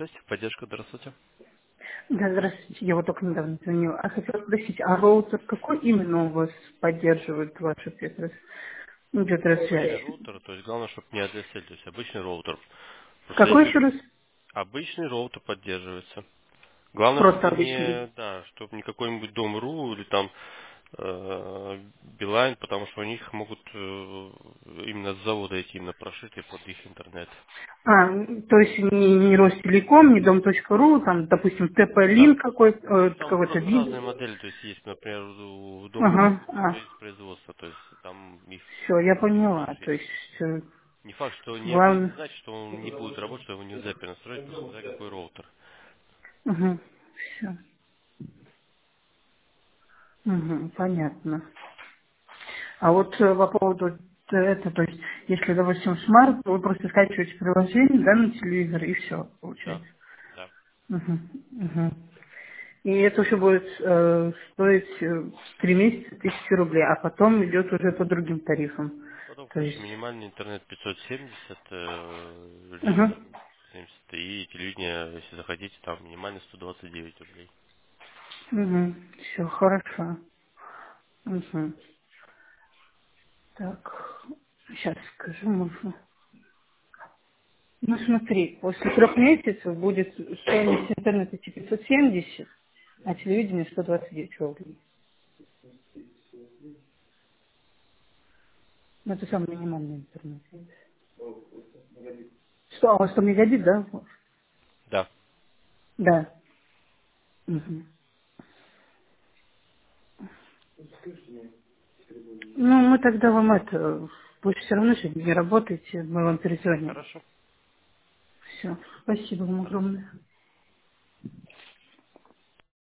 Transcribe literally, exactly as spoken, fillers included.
Новости, поддержка, здравствуйте. Да, здравствуйте. Я вот только недавно звонила. А хотела спросить, а роутер какой именно у вас поддерживает вашу Петрос? Ну, Обычный Петросвязь. роутер, то есть главное, чтобы не эй ди эс эл, то есть обычный роутер. Просто Какой если еще раз? обычный роутер поддерживается. Главное, Просто чтобы обычный. не, да, чтобы не какой-нибудь Дом.ру или там э, Билайн, потому что у них могут э, именно с завода идти именно прошитые под их интернет. А, то есть не, не Ростелеком, не дом.ру, там, допустим, Да. ТП-лин какой-то, э, Ну там какой-то просто вид. разные модели, то есть есть, например, у Дом.ру Ага, а, зависит производства, то есть там их все, я не поняла. То прошить. есть э, Не факт, что не, не главное. значит, что он не будет работать, что его нельзя перенастроить, просто смотря какой роутер. Угу, все. Угу, понятно. А вот э, по поводу это, то есть, если, допустим, смарт, то вы просто скачиваете приложение, да, на телевизор, и все, Да, получается. да. Мгм, мгм. И это уже будет э, стоить э, три месяца тысячи рублей, а потом идет уже по другим тарифам. Потом, То конечно, есть, минимальный интернет пятьсот семьдесят, э, либо угу, там семьдесят, и телевидение, если захотите, там минимальный сто двадцать девять рублей. угу, все, хорошо. Угу. Так, сейчас скажу, можно. Ну смотри, после трех месяцев будет стоимость интернета идти пятьсот семьдесят, а телевидение сто двадцать девять рублей. Ну, это самый минимальный интернет. Что, а у вас там мегабит, да? Да, Да. Мгм. Ну, мы тогда вам это, вы все равно сегодня не работаете, мы вам перезвоним. хорошо. Все, спасибо вам огромное.